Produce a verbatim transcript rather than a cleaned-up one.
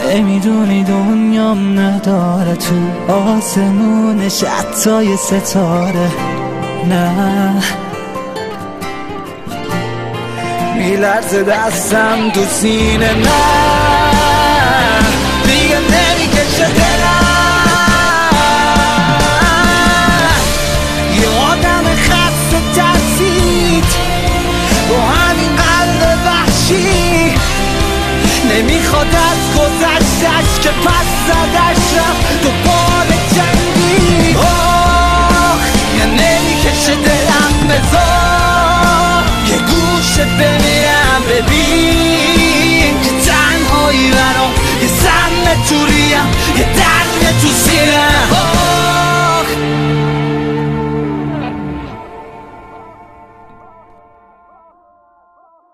نمیدونی دنیام نداره تو آسمونش حتی ستاره. نه میلرزه دستم تو سینه، نه دیگه نمیکشه دلم. یه آدم خسته ترسید با همین قلب وحشی، نمیخواد از گذشتش که پس زدش رفت دوباره جنگی. آه یه نمیکشه دلم، بذار یه گوشه بمیرم ببین